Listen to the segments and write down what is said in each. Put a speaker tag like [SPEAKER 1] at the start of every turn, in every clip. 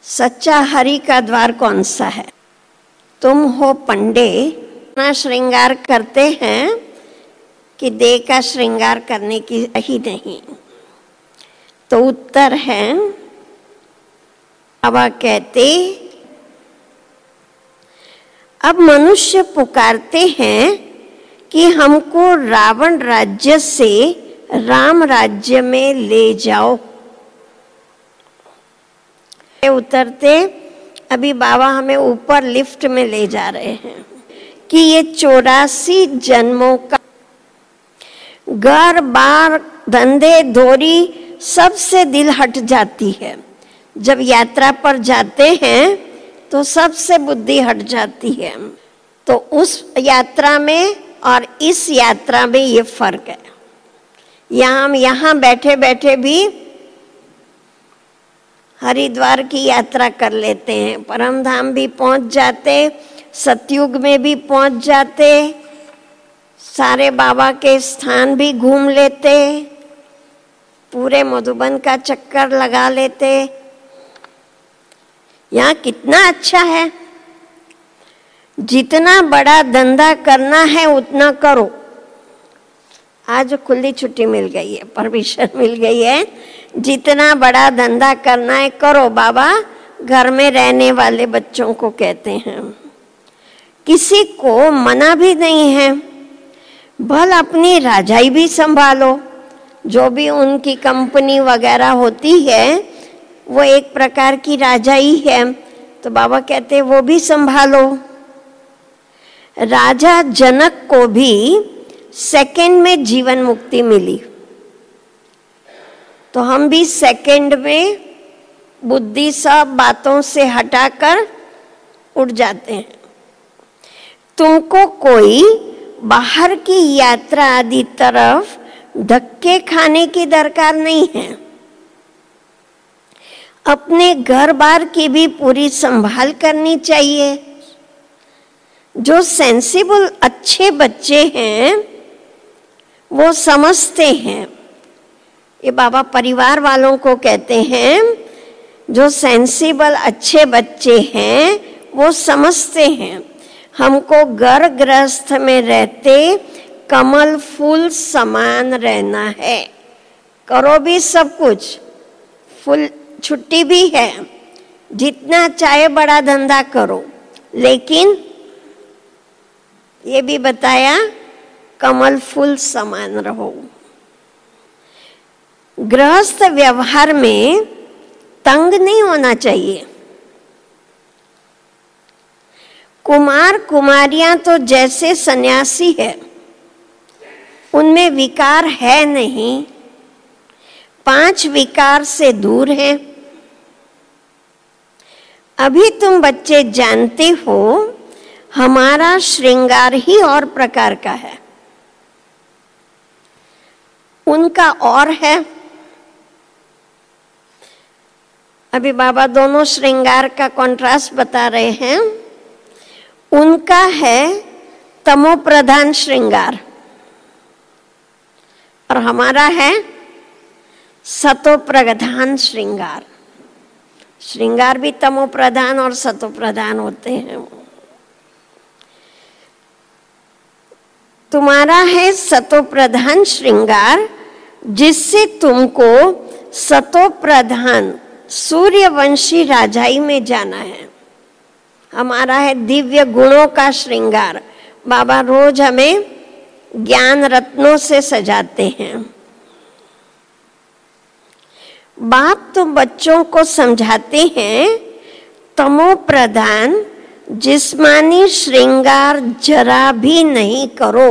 [SPEAKER 1] सच्चा हरि का द्वार कौन सा है? तुम हो पंडे, ना श्रृंगार करते हैं कि देह का श्रृंगार करने की ही नहीं। तो उत्तर है, बाबा कहते अब मनुष्य पुकारते हैं कि हमको रावण राज्य से राम राज्य में ले जाओ। उतरते अभी बाबा हमें ऊपर लिफ्ट में ले जा रहे हैं कि ये 84 जन्मों का घर बार धंधे धोरी सबसे दिल हट जाती है। जब यात्रा पर जाते हैं तो सबसे बुद्धि हट जाती है। तो उस यात्रा में और इस यात्रा में ये फर्क है। हम यहाँ बैठे बैठे भी हरिद्वार की यात्रा कर लेते हैं, परम धाम भी पहुंच जाते, सतयुग में भी पहुंच जाते, सारे बाबा के स्थान भी घूम लेते, पूरे मधुबन का चक्कर लगा लेते। यहाँ कितना अच्छा है। जितना बड़ा धंधा करना है उतना करो। आज खुली छुट्टी मिल गई है, परमिशन मिल गई है। जितना बड़ा धंधा करना है करो। बाबा घर में रहने वाले बच्चों को कहते हैं, किसी को मना भी नहीं है। भल अपनी राजाई भी संभालो। जो भी उनकी कंपनी वगैरह होती है वो एक प्रकार की राजाई है। तो बाबा कहते हैं वो भी संभालो। राजा जनक को भी सेकंड में जीवन मुक्ति मिली, तो हम भी सेकंड में बुद्धि सब बातों से हटाकर उठ जाते हैं। तुमको कोई बाहर की यात्रा आदि तरफ धक्के खाने की दरकार नहीं है। अपने घर बार की भी पूरी संभाल करनी चाहिए। जो सेंसिबल अच्छे बच्चे हैं वो समझते हैं। ये बाबा परिवार वालों को कहते हैं, जो सेंसिबल अच्छे बच्चे हैं वो समझते हैं हमको घर गृहस्थ में रहते कमल फूल समान रहना है। करो भी सब कुछ, फुल छुट्टी भी है, जितना चाहे बड़ा धंधा करो, लेकिन ये भी बताया कमल फूल समान रहो। गृहस्थ व्यवहार में तंग नहीं होना चाहिए। कुमार कुमारियां तो जैसे सन्यासी है, उनमें विकार है नहीं, 5 विकार से दूर है। अभी तुम बच्चे जानते हो हमारा श्रृंगार ही और प्रकार का है, उनका और है। अभी बाबा दोनों श्रृंगार का कॉन्ट्रास्ट बता रहे हैं। उनका है तमो प्रधान श्रृंगार और हमारा है सतो प्रधान श्रृंगार। श्रृंगार भी तमो प्रधान और सतो प्रधान होते हैं। तुम्हारा है सतो प्रधान श्रृंगार, जिससे तुमको सतो प्रधान सूर्यवंशी राजाई में जाना है। हमारा है दिव्य गुणों का श्रृंगार। बाबा रोज हमें ज्ञान रत्नों से सजाते हैं। बाप तो बच्चों को समझाते हैं तमो प्रधान जिस्मानी श्रृंगार जरा भी नहीं करो।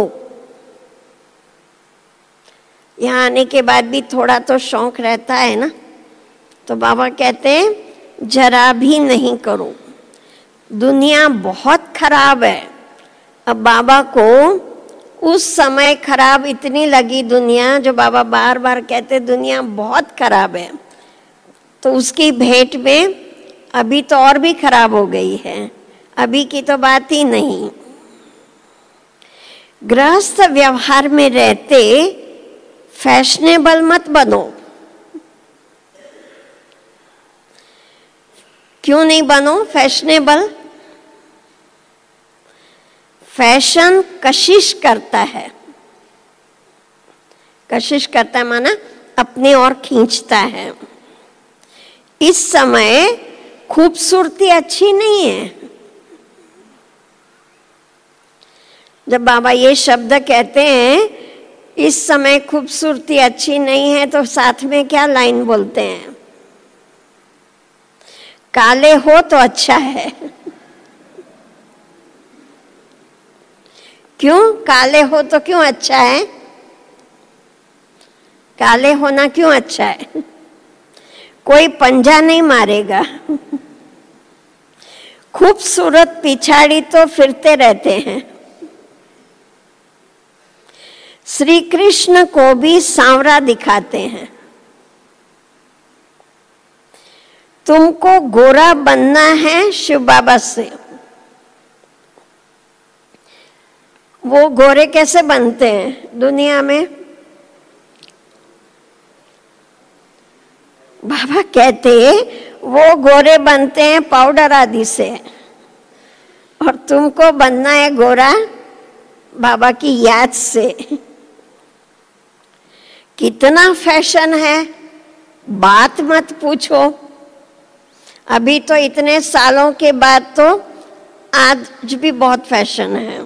[SPEAKER 1] यहाँ आने के बाद भी थोड़ा तो शौक रहता है ना, तो बाबा कहते हैं जरा भी नहीं करो। दुनिया बहुत खराब है। अब बाबा को उस समय खराब इतनी लगी दुनिया, जो बाबा बार बार कहते दुनिया बहुत खराब है, तो उसकी भेंट में अभी तो और भी खराब हो गई है। अभी की तो बात ही नहीं। गृहस्थ व्यवहार में रहते फैशनेबल मत बनो। क्यों नहीं बनो फैशनेबल? फैशन कशिश करता है। कशिश करता है माना अपनी ओर खींचता है। इस समय खूबसूरती अच्छी नहीं है। जब बाबा ये शब्द कहते हैं इस समय खूबसूरती अच्छी नहीं है, तो साथ में क्या लाइन बोलते हैं? काले हो तो अच्छा है। क्यों काले हो तो क्यों अच्छा है? काले होना क्यों अच्छा है? कोई पंजा नहीं मारेगा। खूबसूरत पिछाड़ी तो फिरते रहते हैं। श्री कृष्ण को भी सांवरा दिखाते हैं। तुमको गोरा बनना है शिव बाबा से। वो गोरे कैसे बनते हैं दुनिया में? बाबा कहते वो गोरे बनते हैं पाउडर आदि से, और तुमको बनना है गोरा बाबा की याद से। कितना फैशन है, बात मत पूछो। अभी तो इतने सालों के बाद तो आज भी बहुत फैशन है।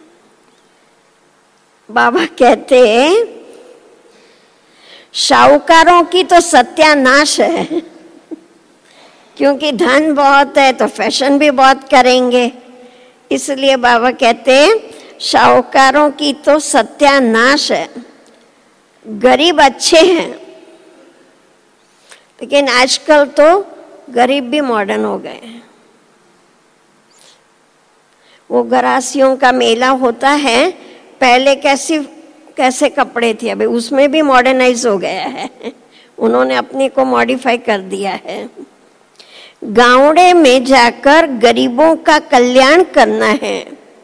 [SPEAKER 1] बाबा कहते शाहूकारों की तो सत्यानाश है, क्योंकि धन बहुत है तो फैशन भी बहुत करेंगे। इसलिए बाबा कहते शाहूकारों की तो सत्यानाश है। गरीब अच्छे हैं, लेकिन आजकल तो गरीब भी मॉडर्न हो गए हैं। वो गरासियों का मेला होता है, पहले कैसे कपड़े थे, अभी उसमें भी मॉडर्नाइज हो गया है। उन्होंने अपने को मॉडिफाई कर दिया है। गांवड़े में जाकर गरीबों का कल्याण करना है,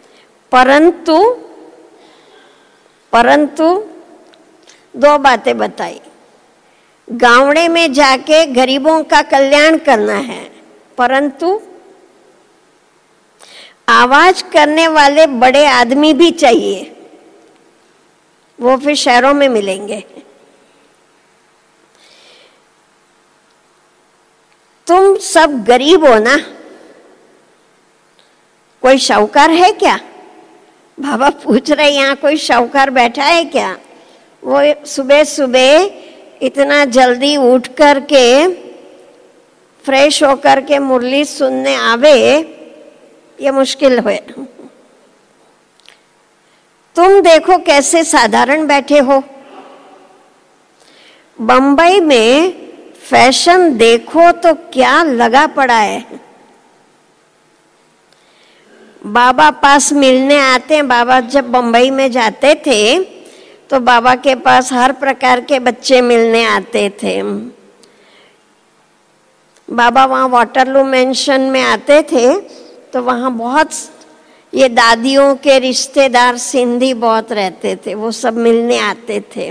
[SPEAKER 1] परंतु दो बातें बताई। गांवड़े में जाके गरीबों का कल्याण करना है, परंतु आवाज करने वाले बड़े आदमी भी चाहिए। वो फिर शहरों में मिलेंगे। तुम सब गरीब हो ना, कोई शाहूकार है क्या? बाबा पूछ रहे यहाँ कोई शाहूकार बैठा है क्या? वो सुबह सुबह इतना जल्दी उठ करके फ्रेश होकर के मुरली सुनने आवे, ये मुश्किल है। तुम देखो कैसे साधारण बैठे हो। बंबई में फैशन देखो तो क्या लगा पड़ा है। बाबा पास मिलने आते हैं। बाबा जब बंबई में जाते थे तो बाबा के पास हर प्रकार के बच्चे मिलने आते थे। बाबा वहाँ वाटरलू मेंशन में आते थे तो वहाँ बहुत ये दादियों के रिश्तेदार सिंधी बहुत रहते थे, वो सब मिलने आते थे।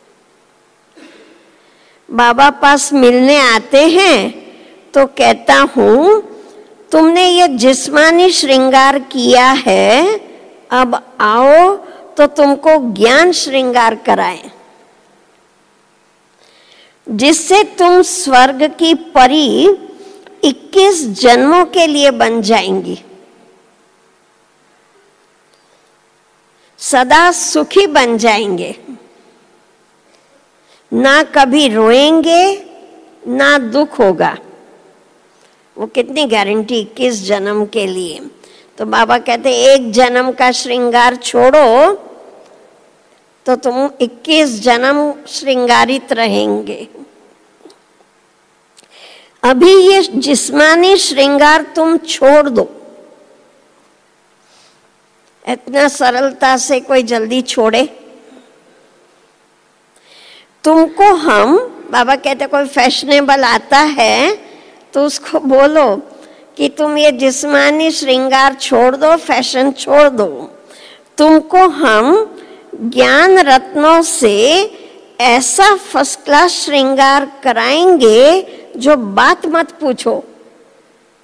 [SPEAKER 1] बाबा पास मिलने आते हैं तो कहता हूँ तुमने ये जिस्मानी श्रृंगार किया है, अब आओ तो तुमको ज्ञान श्रृंगार कराएं, जिससे तुम स्वर्ग की परी 21 जन्मों के लिए बन जाएंगी। सदा सुखी बन जाएंगे, ना कभी रोएंगे ना दुख होगा। वो कितनी गारंटी 21 जन्म के लिए। तो बाबा कहते एक जन्म का श्रृंगार छोड़ो तो तुम 21 जन्म श्रृंगारित रहेंगे। अभी ये जिस्मानी श्रृंगार तुम छोड़ दो। इतना सरलता से कोई जल्दी छोड़े? तुमको हम, बाबा कहते कोई फैशनेबल आता है तो उसको बोलो कि तुम ये जिस्मानी श्रृंगार छोड़ दो, फैशन छोड़ दो। तुमको हम ज्ञान रत्नों से ऐसा फर्स्ट क्लास श्रृंगार कराएंगे जो बात मत पूछो।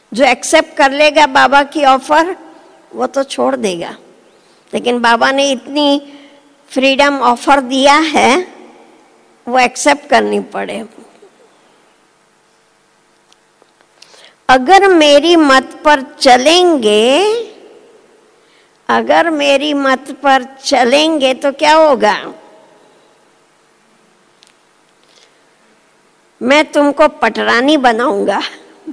[SPEAKER 1] जो एक्सेप्ट कर लेगा बाबा की ऑफर वो तो छोड़ देगा, लेकिन बाबा ने इतनी फ्रीडम ऑफर दिया है, वो एक्सेप्ट करनी पड़े। अगर मेरी मत पर चलेंगे, अगर मेरी मत पर चलेंगे तो क्या होगा? मैं तुमको पटरानी बनाऊंगा।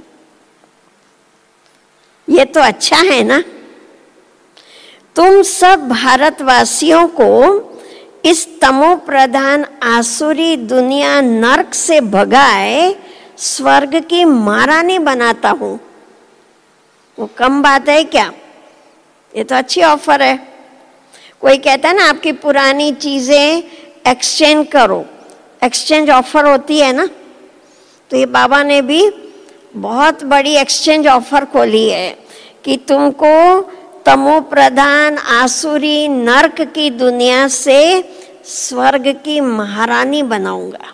[SPEAKER 1] ये तो अच्छा है ना? तुम सब भारतवासियों को इस तमो प्रधान आसुरी दुनिया नरक से भगाए स्वर्ग की महारानी बनाता हूं। वो कम बात है क्या? ये तो अच्छी ऑफर है। कोई कहता है ना आपकी पुरानी चीजें एक्सचेंज करो, एक्सचेंज ऑफर होती है ना, तो ये बाबा ने भी बहुत बड़ी एक्सचेंज ऑफर खोली है कि तुमको तमो प्रधान आसुरी नरक की दुनिया से स्वर्ग की महारानी बनाऊंगा।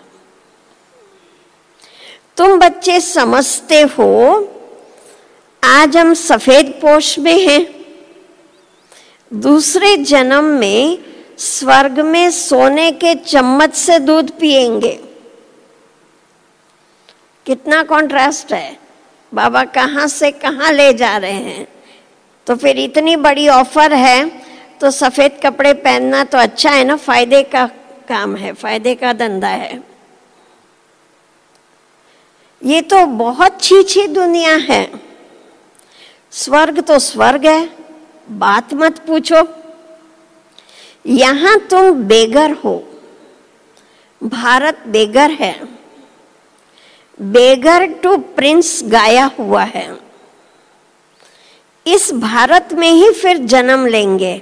[SPEAKER 1] तुम बच्चे समझते हो आज हम सफेद पोश में हैं, दूसरे जन्म में स्वर्ग में सोने के चम्मच से दूध पिएंगे। कितना कॉन्ट्रास्ट है, बाबा कहाँ से कहाँ ले जा रहे हैं। तो फिर इतनी बड़ी ऑफर है तो सफेद कपड़े पहनना तो अच्छा है ना, फायदे का काम है, फायदे का धंधा है। ये तो बहुत छीछी दुनिया है। स्वर्ग तो स्वर्ग है, बात मत पूछो। यहां तुम बेगर हो, भारत बेगर है, बेगर टू प्रिंस गाया हुआ है। इस भारत में ही फिर जन्म लेंगे।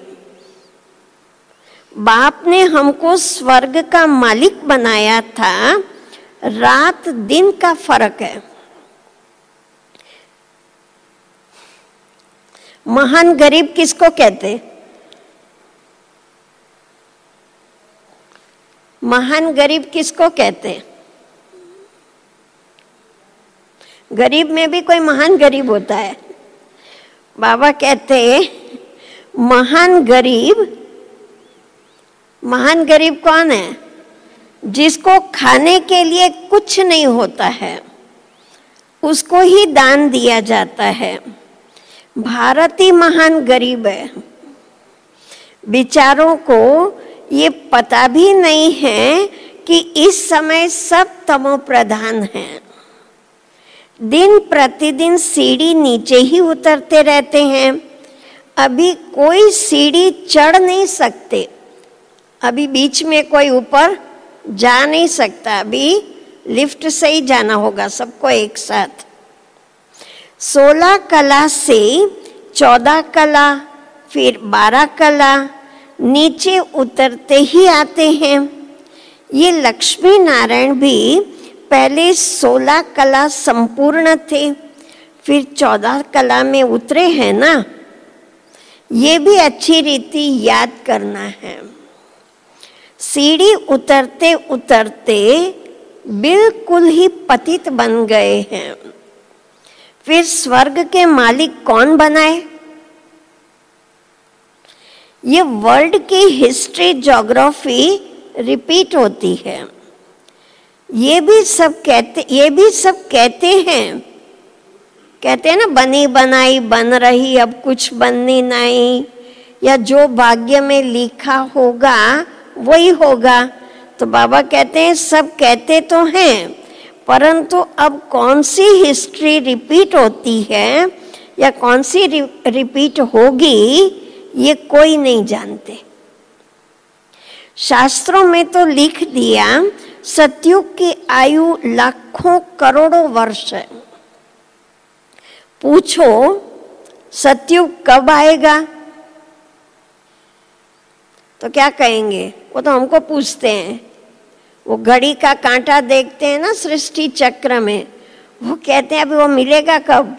[SPEAKER 1] बाप ने हमको स्वर्ग का मालिक बनाया था, रात दिन का फर्क है। महान गरीब किसको कहते? महान गरीब किसको कहते? गरीब में भी कोई महान गरीब होता है। बाबा कहते महान गरीब कौन है? जिसको खाने के लिए कुछ नहीं होता है, उसको ही दान दिया जाता है। भारत ही महान गरीब है। बेचारों को ये पता भी नहीं है कि इस समय सब तमो प्रधान हैं। दिन प्रतिदिन सीढ़ी नीचे ही उतरते रहते हैं। अभी कोई सीढ़ी चढ़ नहीं सकते, अभी बीच में कोई ऊपर जा नहीं सकता, अभी लिफ्ट से ही जाना होगा सबको एक साथ। 16 कला से 14 कला, फिर 12 कला, नीचे उतरते ही आते हैं। ये लक्ष्मी नारायण भी पहले 16 कला संपूर्ण थे, फिर 14 कला में उतरे हैं ना। ये भी अच्छी रीति याद करना है। सीढ़ी उतरते उतरते बिल्कुल ही पतित बन गए हैं। फिर स्वर्ग के मालिक कौन बनाए? ये वर्ल्ड की हिस्ट्री ज्योग्राफी रिपीट होती है। ये भी सब कहते हैं ना, बनी बनाई बन रही, अब कुछ बननी नहीं, या जो भाग्य में लिखा होगा वही होगा। तो बाबा कहते हैं सब कहते तो हैं, परंतु अब कौन सी हिस्ट्री रिपीट होती है या कौन सी रिपीट होगी ये कोई नहीं जानते। शास्त्रों में तो लिख दिया सतयुग की आयु लाखों करोड़ों वर्ष है। पूछो सतयुग कब आएगा तो क्या कहेंगे? वो तो हमको पूछते हैं। वो घड़ी का कांटा देखते हैं ना सृष्टि चक्र में, वो कहते हैं अभी वो मिलेगा कब?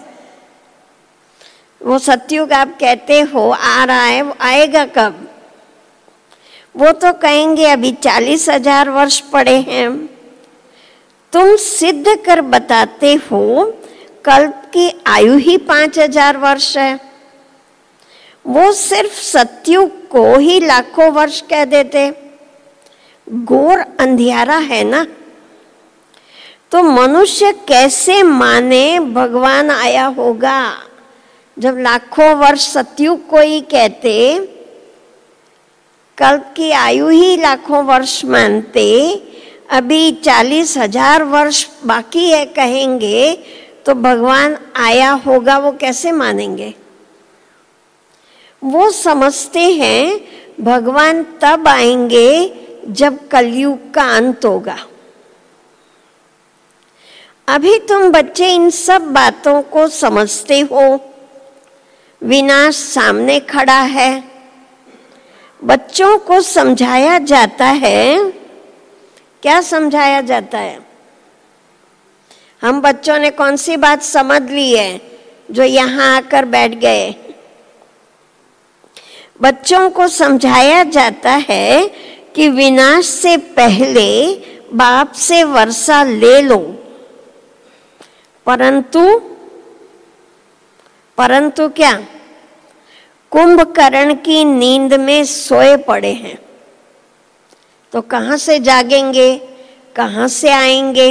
[SPEAKER 1] वो सतयुग आप कहते हो आ रहा है, वो आएगा कब? वो तो कहेंगे अभी 40,000 वर्ष पड़े हैं। तुम सिद्ध कर बताते हो कल्प की आयु ही 5000 वर्ष है। वो सिर्फ सतयुग को ही लाखों वर्ष कह देते। घोर अंधियारा है ना। तो मनुष्य कैसे माने भगवान आया होगा, जब लाखों वर्ष सतयुग को ही कहते, कल्प की आयु ही लाखों वर्ष मानते, अभी 40,000 वर्ष बाकी है कहेंगे, तो भगवान आया होगा वो कैसे मानेंगे? वो समझते हैं भगवान तब आएंगे जब कलयुग का अंत होगा। अभी तुम बच्चे इन सब बातों को समझते हो, विनाश सामने खड़ा है। बच्चों को समझाया जाता है। क्या समझाया जाता है? हम बच्चों ने कौन सी बात समझ ली है जो यहाँ आकर बैठ गए? बच्चों को समझाया जाता है कि विनाश से पहले बाप से वर्षा ले लो, परंतु क्या? कुंभकर्ण की नींद में सोए पड़े हैं, तो कहां से जागेंगे, कहां से आएंगे?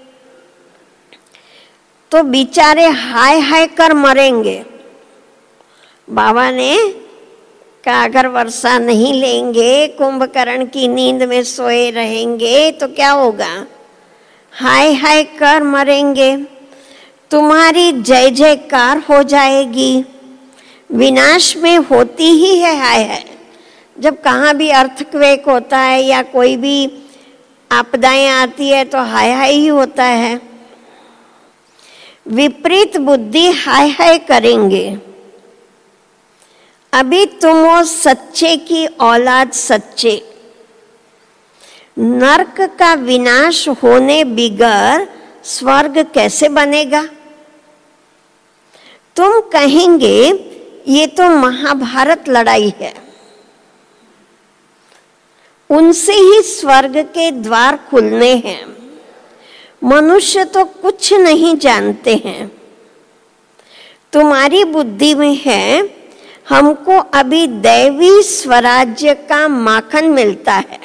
[SPEAKER 1] तो बेचारे हाय हाय कर मरेंगे। बाबा ने कहा अगर वर्षा नहीं लेंगे, कुंभकर्ण की नींद में सोए रहेंगे तो क्या होगा? हाय हाय कर मरेंगे। तुम्हारी जय जयकार हो जाएगी। विनाश में होती ही है हाय हाय। जब कहाँ भी अर्थक्वेक होता है या कोई भी आपदाएं आती है तो हाय हाय ही होता है। विपरीत बुद्धि हाय हाय करेंगे। अभी तुम हो सच्चे की औलाद, सच्चे। नरक का विनाश होने बिगर स्वर्ग कैसे बनेगा? तुम कहेंगे ये तो महाभारत लड़ाई है, उनसे ही स्वर्ग के द्वार खुलने हैं। मनुष्य तो कुछ नहीं जानते हैं। तुम्हारी बुद्धि में है हमको अभी दैवी स्वराज्य का माखन मिलता है।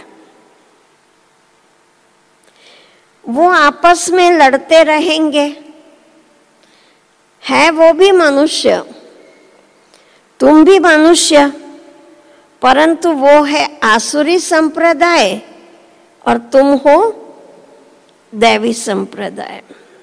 [SPEAKER 1] वो आपस में लड़ते रहेंगे। है वो भी मनुष्य, तुम भी मनुष्य, परंतु वो है आसुरी संप्रदाय और तुम हो दैवी संप्रदाय।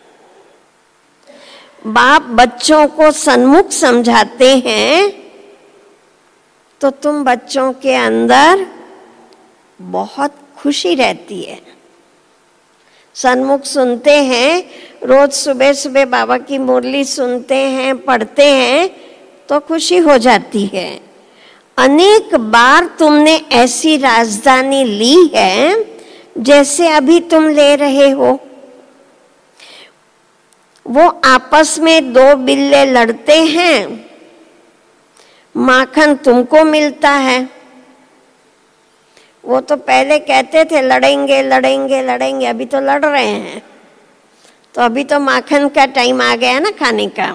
[SPEAKER 1] बाप बच्चों को सन्मुख समझाते हैं तो तुम बच्चों के अंदर बहुत खुशी रहती है। सन्मुख सुनते हैं, रोज सुबह सुबह बाबा की मुरली सुनते हैं, पढ़ते हैं तो खुशी हो जाती है। अनेक बार तुमने ऐसी राजधानी ली है जैसे अभी तुम ले रहे हो। वो आपस में दो बिल्ले लड़ते हैं, माखन तुमको मिलता है। वो तो पहले कहते थे लड़ेंगे लड़ेंगे लड़ेंगे, अभी तो लड़ रहे हैं। तो अभी तो माखन का टाइम आ गया ना खाने का।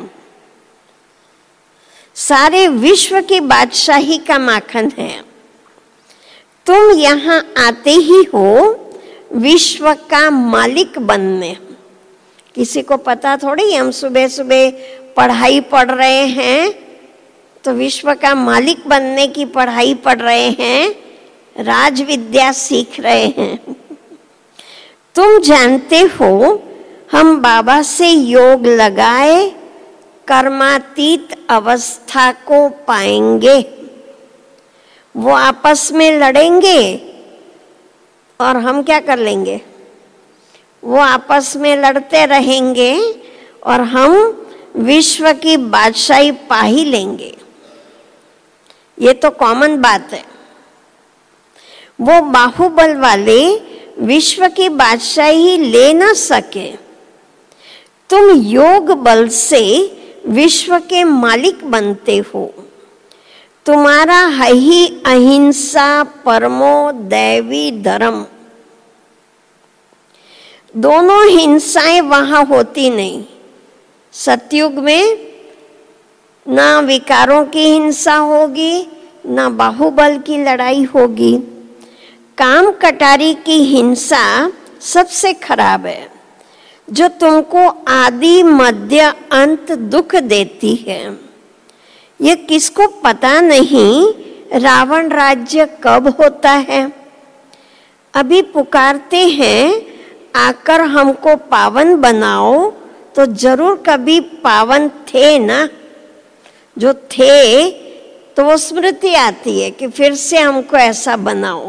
[SPEAKER 1] सारे विश्व की बादशाही का माखन है। तुम यहाँ आते ही हो विश्व का मालिक बनने। किसी को पता थोड़ी हम सुबह सुबह पढ़ाई पढ़ रहे हैं तो विश्व का मालिक बनने की पढ़ाई पढ़ रहे हैं, राज विद्या सीख रहे हैं। तुम जानते हो हम बाबा से योग लगाए कर्मातीत अवस्था को पाएंगे। वो आपस में लड़ेंगे और हम क्या कर लेंगे? वो आपस में लड़ते रहेंगे और हम विश्व की बादशाही पा ही लेंगे। ये तो कॉमन बात है। वो बाहुबल वाले विश्व की बादशाही ले ना सके। तुम योग बल से विश्व के मालिक बनते हो। तुम्हारा है ही अहिंसा परमो दैवी धर्म। दोनों हिंसाएं वहां होती नहीं, सतयुग में ना विकारों की हिंसा होगी, ना बाहुबल की लड़ाई होगी। काम कटारी की हिंसा सबसे खराब है, जो तुमको आदि मध्य अंत दुख देती है। ये किसको पता नहीं रावण राज्य कब होता है। अभी पुकारते हैं आकर हमको पावन बनाओ, तो जरूर कभी पावन थे ना। जो थे तो वो स्मृति आती है कि फिर से हमको ऐसा बनाओ।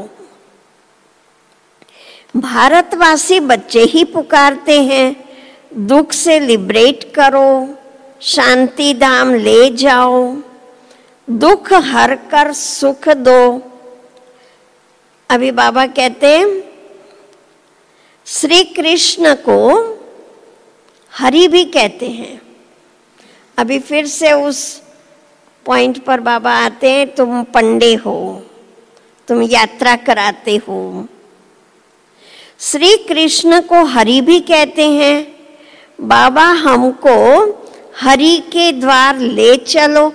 [SPEAKER 1] भारतवासी बच्चे ही पुकारते हैं, दुख से लिबरेट करो, शांति धाम ले जाओ, दुख हर कर सुख दो। अभी बाबा कहते हैं श्री कृष्ण को हरि भी कहते हैं। अभी फिर से उस पॉइंट पर बाबा आते हैं, तुम पंडे हो, तुम यात्रा कराते हो। श्री कृष्ण को हरि भी कहते हैं। बाबा हमको हरि के द्वार ले चलो।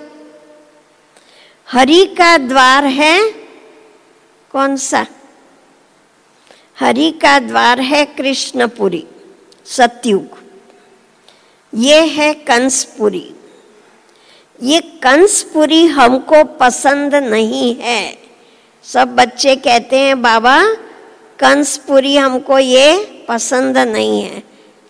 [SPEAKER 1] हरि का द्वार है कौन सा? हरि का द्वार है कृष्णपुरी, सतयुग। ये है कंसपुरी। ये कंसपुरी हमको पसंद नहीं है। सब बच्चे कहते हैं बाबा कंसपुरी हमको ये पसंद नहीं है।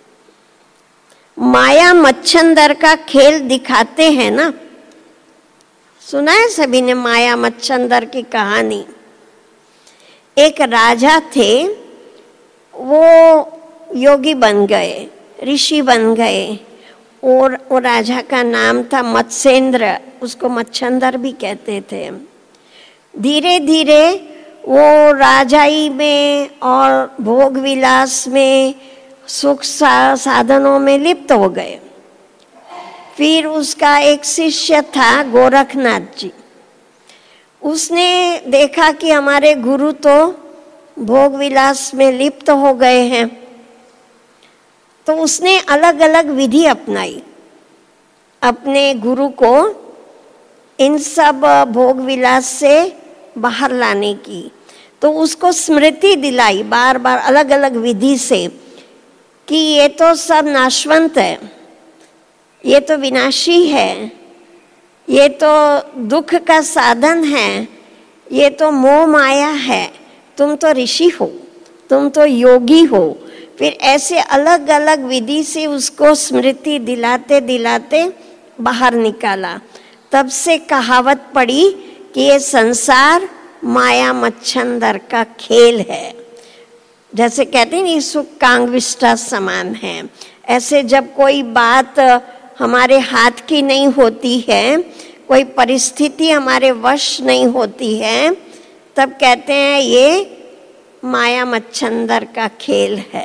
[SPEAKER 1] माया मच्छंदर का खेल दिखाते हैं ना, सुना है सभी ने माया मच्छंदर की कहानी। एक राजा थे, वो योगी बन गए, ऋषि बन गए, और वो राजा का नाम था मत्स्येंद्र, उसको मच्छंदर भी कहते थे। धीरे धीरे वो राजाई में और भोग विलास में, सुख साधनों में लिप्त हो गए। फिर उसका एक शिष्य था गोरखनाथ जी। उसने देखा कि हमारे गुरु तो भोग विलास में लिप्त हो गए हैं, तो उसने अलग अलग विधि अपनाई अपने गुरु को इन सब भोग विलास से बाहर लाने की। तो उसको स्मृति दिलाई बार बार अलग अलग विधि से कि ये तो सब नाशवंत है, ये तो विनाशी है, ये तो दुख का साधन है, ये तो मोह माया है, तुम तो ऋषि हो, तुम तो योगी हो। फिर ऐसे अलग अलग विधि से उसको स्मृति दिलाते दिलाते बाहर निकाला। तब से कहावत पड़ी कि ये संसार माया मच्छंदर का खेल है। जैसे कहते हैं सुख कांगविष्टा समान है। ऐसे जब कोई बात हमारे हाथ की नहीं होती है, कोई परिस्थिति हमारे वश नहीं होती है, तब कहते हैं ये माया मच्छंदर का खेल है।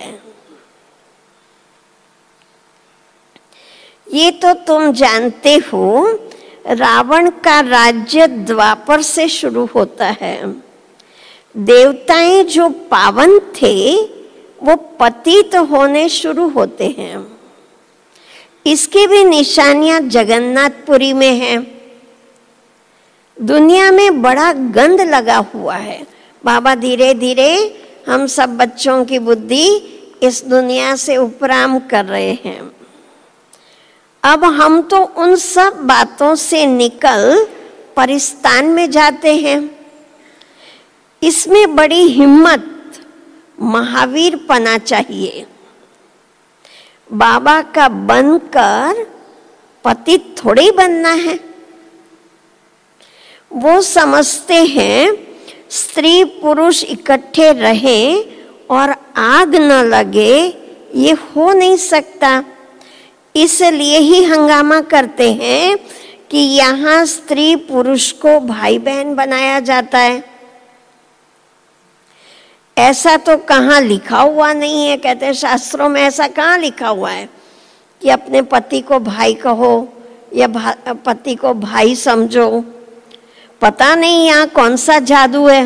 [SPEAKER 1] ये तो तुम जानते हो, रावण का राज्य द्वापर से शुरू होता है। देवताएं जो पावन थे वो पतित होने शुरू होते हैं। इसकी भी निशानियां जगन्नाथपुरी में हैं। दुनिया में बड़ा गंद लगा हुआ है। बाबा धीरे धीरे हम सब बच्चों की बुद्धि इस दुनिया से उपराम कर रहे हैं। अब हम तो उन सब बातों से निकल परिस्तान में जाते हैं। इसमें बड़ी हिम्मत, महावीर पना चाहिए। बाबा का बनकर पतित थोड़ी बनना है। वो समझते हैं स्त्री पुरुष इकट्ठे रहें और आग न लगे, ये हो नहीं सकता। इसलिए ही हंगामा करते हैं कि यहाँ स्त्री पुरुष को भाई बहन बनाया जाता है। ऐसा तो कहाँ लिखा हुआ नहीं है। कहते हैं शास्त्रों में ऐसा कहाँ लिखा हुआ है कि अपने पति को भाई कहो या पति को भाई समझो। पता नहीं यहाँ कौन सा जादू है,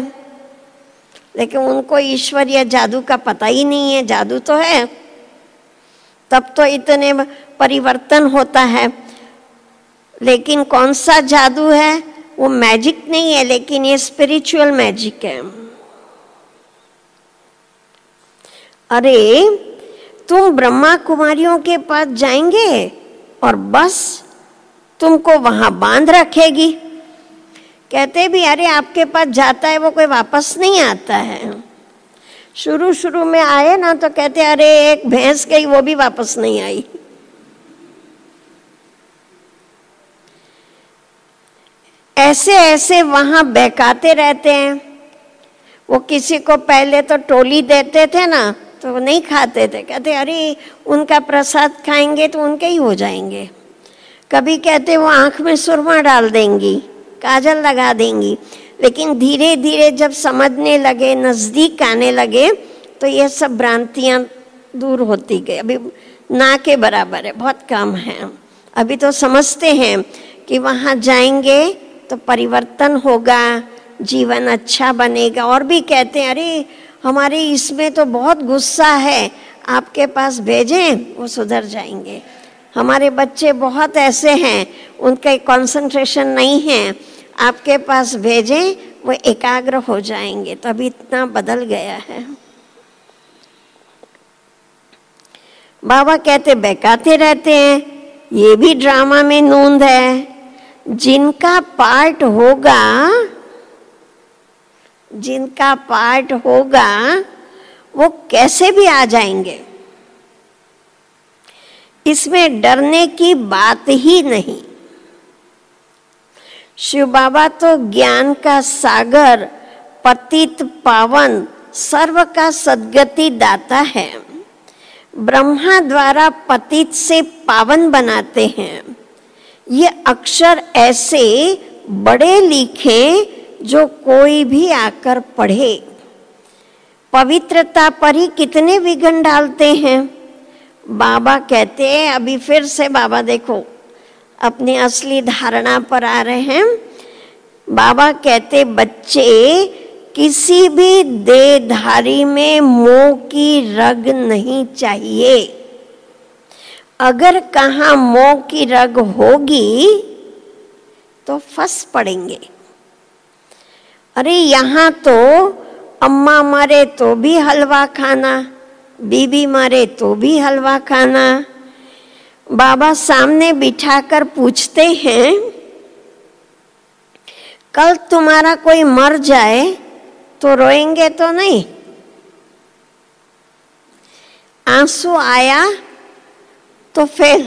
[SPEAKER 1] लेकिन उनको ईश्वरीय जादू का पता ही नहीं है। जादू तो है, तब तो इतने परिवर्तन होता है। लेकिन कौन सा जादू है? वो मैजिक नहीं है, लेकिन ये स्पिरिचुअल मैजिक है। अरे तुम ब्रह्मा कुमारियों के पास जाएंगे और बस तुमको वहां बांध रखेगी। कहते भी अरे आपके पास जाता है वो कोई वापस नहीं आता है। शुरू शुरू में आए ना तो कहते अरे एक भैंस गई वो भी वापस नहीं आई। ऐसे ऐसे वहां बहकाते रहते हैं। वो किसी को पहले तो टोली देते थे ना तो वो नहीं खाते थे, कहते अरे उनका प्रसाद खाएंगे तो उनके ही हो जाएंगे। कभी कहते वो आंख में सुरमा डाल देंगी, काजल लगा देंगी। लेकिन धीरे धीरे जब समझने लगे, नजदीक आने लगे, तो ये सब भ्रांतियां दूर होती गई। अभी ना के बराबर है, बहुत कम है। अभी तो समझते हैं कि वहां जाएंगे तो परिवर्तन होगा, जीवन अच्छा बनेगा। और भी कहते हैं अरे हमारे इसमें तो बहुत गुस्सा है, आपके पास भेजें वो सुधर जाएंगे। हमारे बच्चे बहुत ऐसे हैं, उनका कंसंट्रेशन नहीं है, आपके पास भेजें वो एकाग्र हो जाएंगे। तो अभी इतना बदल गया है। बाबा कहते बहकाते रहते हैं, ये भी ड्रामा में नूंद है। जिनका पार्ट होगा वो कैसे भी आ जाएंगे, इसमें डरने की बात ही नहीं। शिव बाबा तो ज्ञान का सागर, पतित पावन, सर्व का सद्गति दाता है। ब्रह्मा द्वारा पतित से पावन बनाते हैं। ये अक्षर ऐसे बड़े लिखे जो कोई भी आकर पढ़े। पवित्रता पर ही कितने विघ्न डालते हैं। बाबा कहते हैं, अभी फिर से बाबा देखो अपनी असली धारणा पर आ रहे हैं। बाबा कहते बच्चे किसी भी देहधारी में मोह की रग नहीं चाहिए। अगर कहाँ मोह की रग होगी तो फंस पड़ेंगे। अरे यहाँ तो अम्मा मरे तो भी हलवा खाना, बीबी मरे तो भी हलवा खाना। बाबा सामने बिठाकर पूछते हैं, कल तुम्हारा कोई मर जाए तो रोएंगे तो नहीं? आंसू आया तो फिर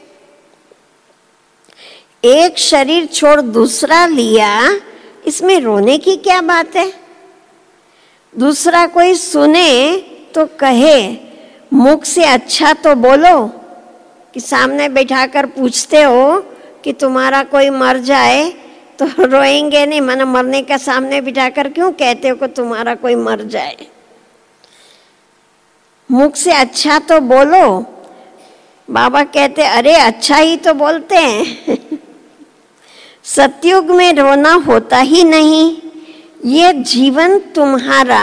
[SPEAKER 1] एक शरीर छोड़ दूसरा लिया, इसमें रोने की क्या बात है? दूसरा कोई सुने तो कहे, मुख से अच्छा तो बोलो। कि सामने बैठाकर पूछते हो कि तुम्हारा कोई मर जाए तो रोएंगे नहीं, माना मरने का सामने बिठाकर क्यों कहते हो कि तुम्हारा कोई मर जाए? मुख से अच्छा तो बोलो। बाबा कहते अरे अच्छा ही तो बोलते हैं। सतयुग में रोना होता ही नहीं। ये जीवन तुम्हारा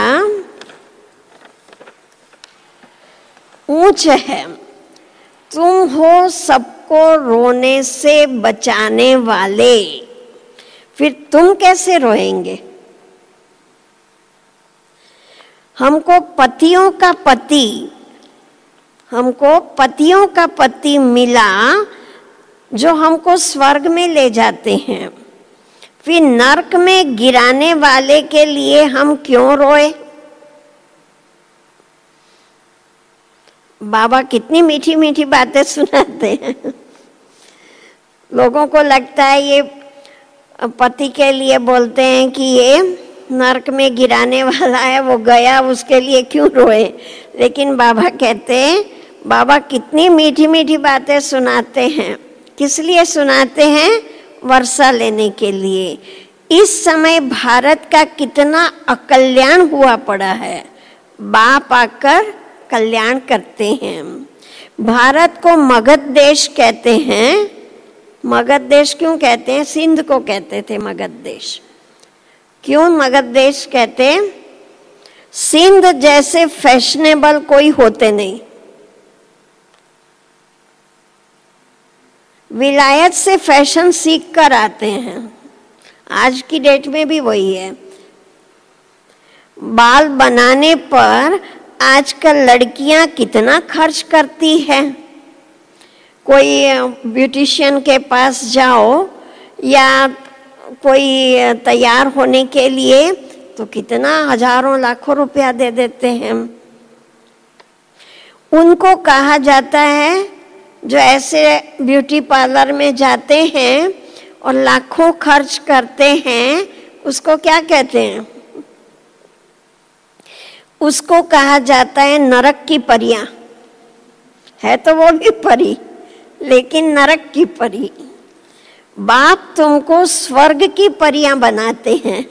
[SPEAKER 1] ऊंच है, तुम हो सबको रोने से बचाने वाले, फिर तुम कैसे रोएंगे? हमको पतियों का पति मिला जो हमको स्वर्ग में ले जाते हैं, फिर नरक में गिराने वाले के लिए हम क्यों रोए? बाबा कितनी मीठी मीठी बातें सुनाते हैं। लोगों को लगता है ये पति के लिए बोलते हैं कि ये नरक में गिराने वाला है, वो गया उसके लिए क्यों रोए? लेकिन बाबा कहते हैं, बाबा कितनी मीठी मीठी बातें सुनाते हैं। किस लिए सुनाते हैं? वर्षा लेने के लिए। इस समय भारत का कितना अकल्याण हुआ पड़ा है, बाप आकर कल्याण करते हैं। भारत को मगध देश कहते हैं। मगध देश क्यों कहते हैं? सिंध को कहते थे मगध देश। क्यों मगध देश कहते हैं? सिंध जैसे फैशनेबल कोई होते नहीं। विलायत से फैशन सीख कर आते हैं। आज की डेट में भी वही है। बाल बनाने पर आजकल लड़कियां कितना खर्च करती है। कोई ब्यूटिशियन के पास जाओ या कोई तैयार होने के लिए तो कितना हजारों लाखों रुपया दे देते हैं। उनको कहा जाता है, जो ऐसे ब्यूटी पार्लर में जाते हैं और लाखों खर्च करते हैं, उसको क्या कहते हैं? उसको कहा जाता है नरक की परियां। है तो वो भी परी, लेकिन नरक की परी। बाप तुमको स्वर्ग की परियां बनाते हैं।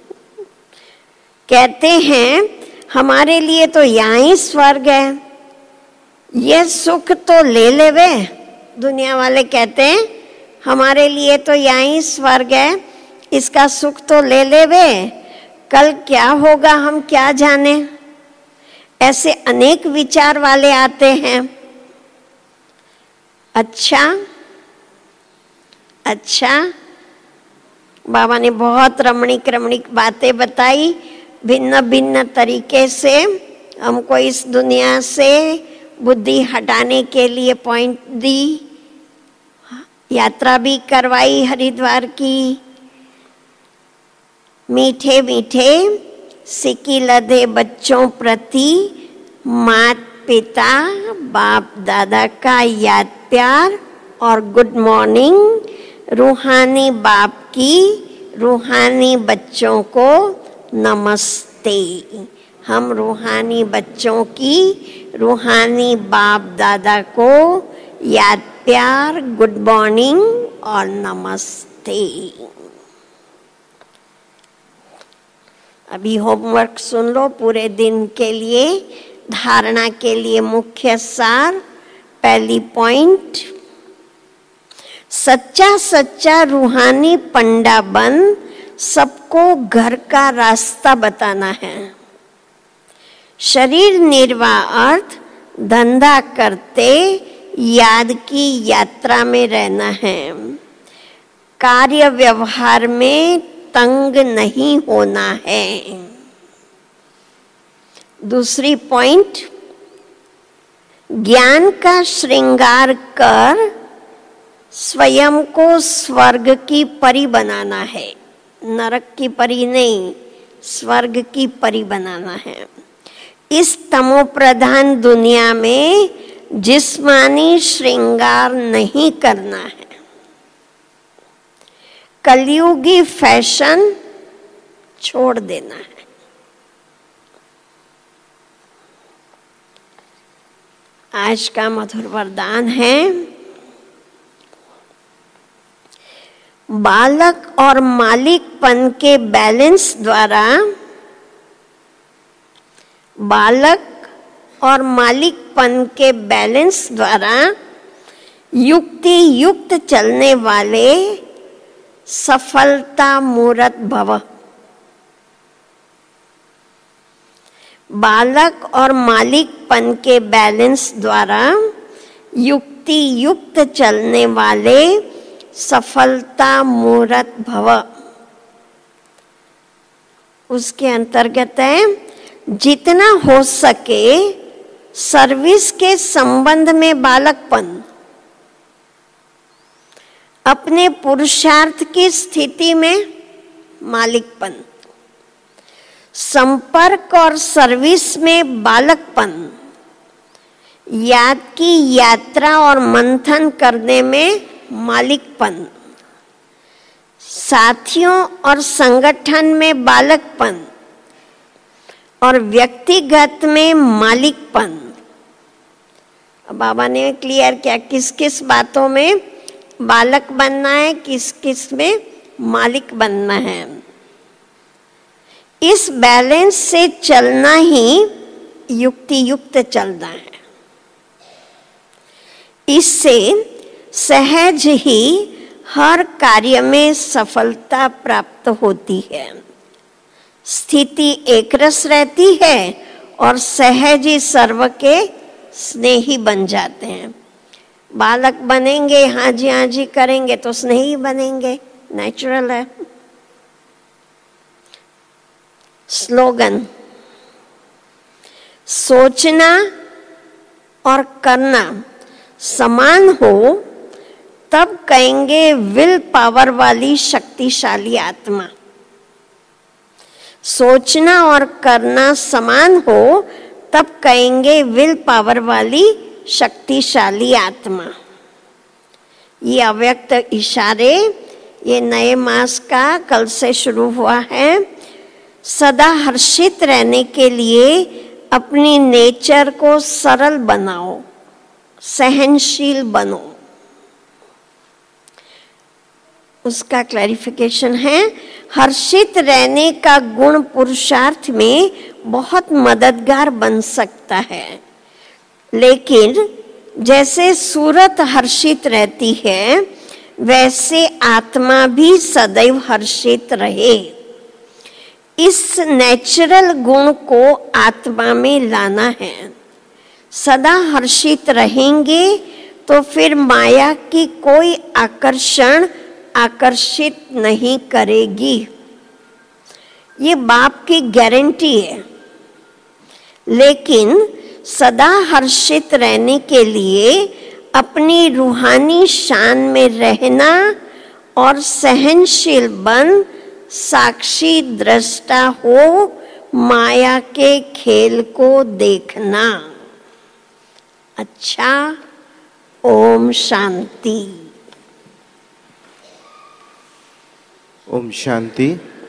[SPEAKER 1] कहते हैं हमारे लिए तो यहाँ ही स्वर्ग है, ये सुख तो ले ले वे। दुनिया वाले कहते हैं हमारे लिए तो यहाँ ही स्वर्ग है, इसका सुख तो ले ले वे, कल क्या होगा हम क्या जाने। ऐसे अनेक विचार वाले आते हैं। अच्छा, बाबा ने बहुत रमणीक रमणीक बातें बताई, भिन्न भिन्न तरीके से हमको इस दुनिया से बुद्धि हटाने के लिए पॉइंट दी। यात्रा भी करवाई हरिद्वार की। मीठे मीठे सिक्की लदे बच्चों प्रति माता पिता बाप दादा का याद प्यार और गुड मॉर्निंग। रूहानी बाप की रूहानी बच्चों को नमस्ते। हम रूहानी बच्चों की रूहानी बाप दादा को याद प्यार, गुड मॉर्निंग और नमस्ते। अभी होमवर्क सुन लो पूरे दिन के लिए। धारणा के लिए मुख्य सार, पहली पॉइंट, सच्चा सच्चा रूहानी पंडा बन सबको घर का रास्ता बताना है। शरीर निर्वाह अर्थ धंधा करते याद की यात्रा में रहना है। कार्य व्यवहार में तंग नहीं होना है। दूसरी पॉइंट, ज्ञान का श्रृंगार कर स्वयं को स्वर्ग की परी बनाना है। नरक की परी नहीं, स्वर्ग की परी बनाना है। इस तमोप्रधान दुनिया में जिस्मानी श्रृंगार नहीं करना है। कलयुगी फैशन छोड़ देना है। आज का मधुर वरदान है, बालक और मालिकपन के बैलेंस द्वारा, बालक और मालिकपन के बैलेंस द्वारा युक्ति युक्त चलने वाले सफलता मूर्त भव। बालक और मालिकपन के बैलेंस द्वारा युक्ति युक्त चलने वाले सफलता मूर्त भव। उसके अंतर्गत है, जितना हो सके सर्विस के संबंध में बालकपन, अपने पुरुषार्थ की स्थिति में मालिकपन, संपर्क और सर्विस में बालकपन, याद की यात्रा और मंथन करने में मालिकपन, साथियों और संगठन में बालकपन और व्यक्तिगत में मालिकपन। बाबा ने क्लियर किया किस किस बातों में बालक बनना है, किस किस में मालिक बनना है। इस बैलेंस से चलना ही युक्ति युक्त चलना है। इससे सहज ही हर कार्य में सफलता प्राप्त होती है। स्थिति एकरस रहती है और सहज ही सर्व के स्नेही बन जाते हैं। बालक बनेंगे, हाँ जी करेंगे तो स्नेही बनेंगे, नेचुरल है। स्लोगन, सोचना और करना समान हो तब कहेंगे विल पावर वाली शक्तिशाली आत्मा। सोचना और करना समान हो तब कहेंगे विल पावर वाली शक्तिशाली आत्मा। ये अव्यक्त इशारे, ये नए मास का कल से शुरू हुआ है। सदा हर्षित रहने के लिए अपनी नेचर को सरल बनाओ, सहनशील बनो। उसका क्लैरिफिकेशन है, हर्षित रहने का गुण पुरुषार्थ में बहुत मददगार बन सकता है, लेकिन जैसे सूरत हर्षित रहती है वैसे आत्मा भी सदैव हर्षित रहे। इस नेचुरल गुण को आत्मा में लाना है। सदा हर्षित रहेंगे तो फिर माया की कोई आकर्षण आकर्षित नहीं करेगी। ये बाप की गारंटी है। लेकिन सदा हर्षित रहने के लिए अपनी रूहानी शान में रहना और सहनशील बन साक्षी दृष्टा हो माया के खेल को देखना। अच्छा, ओम शांति।
[SPEAKER 2] ओम शांति।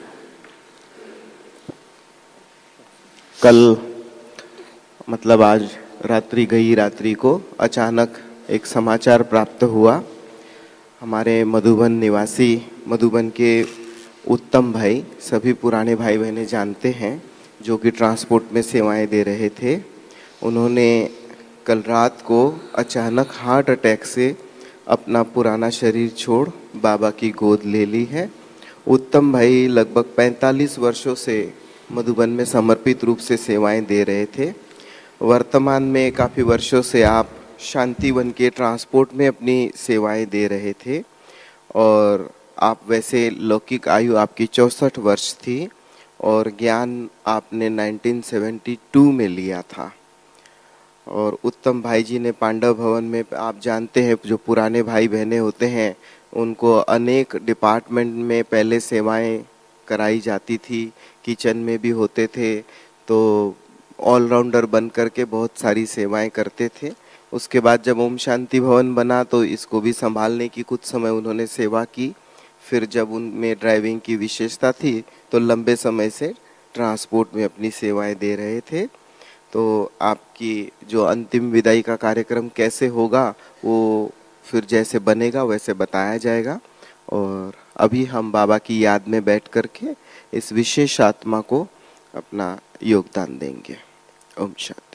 [SPEAKER 2] कल मतलब आज रात्रि गई रात्रि को अचानक एक समाचार प्राप्त हुआ। हमारे मधुबन निवासी, मधुबन के उत्तम भाई, सभी पुराने भाई बहनें जानते हैं, जो कि ट्रांसपोर्ट में सेवाएं दे रहे थे। उन्होंने कल रात को अचानक हार्ट अटैक से अपना पुराना शरीर छोड़ बाबा की गोद ले ली है। उत्तम भाई लगभग 45 वर्षों से मधुबन में समर्पित रूप से सेवाएं दे रहे थे। वर्तमान में काफ़ी वर्षों से आप शांतिवन के ट्रांसपोर्ट में अपनी सेवाएं दे रहे थे और आप वैसे लौकिक आयु आपकी 64 वर्ष थी और ज्ञान आपने 1972 में लिया था। और उत्तम भाई जी ने पांडव भवन में, आप जानते हैं जो पुराने भाई बहनें होते हैं उनको अनेक डिपार्टमेंट में पहले सेवाएं कराई जाती थी, किचन में भी होते थे, तो ऑलराउंडर बन करके बहुत सारी सेवाएं करते थे। उसके बाद जब ओम शांति भवन बना तो इसको भी संभालने की कुछ समय उन्होंने सेवा की। फिर जब उनमें ड्राइविंग की विशेषता थी तो लंबे समय से ट्रांसपोर्ट में अपनी सेवाएं दे रहे थे। तो आपकी जो अंतिम विदाई का कार्यक्रम कैसे होगा वो फिर जैसे बनेगा वैसे बताया जाएगा। और अभी हम बाबा की याद में बैठ करके इस विशेष आत्मा को अपना योगदान देंगे। ओम शांति।